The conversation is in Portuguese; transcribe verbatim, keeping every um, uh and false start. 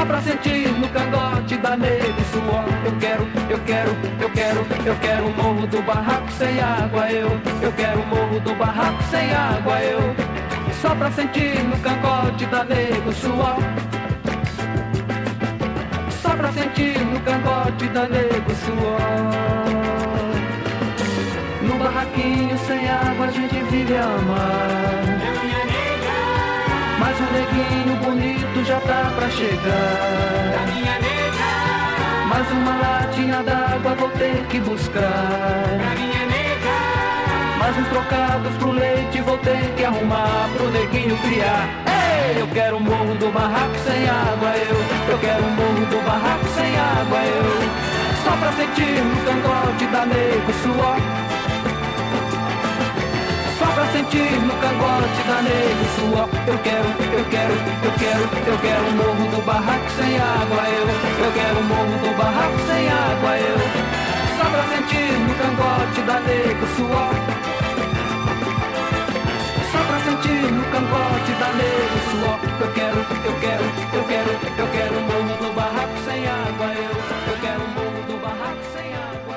pra sentir no cangote da nego suor. Eu quero, eu quero, eu quero, eu quero o morro do barraco sem água. Eu, eu quero o morro do barraco sem água. Eu, só pra sentir no cangote da nego suor. Só pra sentir no cangote da nego suor. No barraquinho sem água a gente vive a amar. Mas o neguinho bonito já tá pra chegar. Da minha nega. Mais uma latinha d'água vou ter que buscar. Da minha nega. Mais uns trocados pro leite vou ter que arrumar pro neguinho criar. Ei, eu quero o morro do barraco sem água. Eu, eu quero o morro do barraco sem água. Eu, só pra sentir no cangote da nego suor. Só pra sentir no cangote da nego suor. Eu quero, eu quero, eu quero, eu quero o morro do barraco sem água. Eu, eu quero o morro do barraco sem água. Eu, só pra sentir no cangote da nego suor. Só pra sentir no cangote da nego suor. Eu quero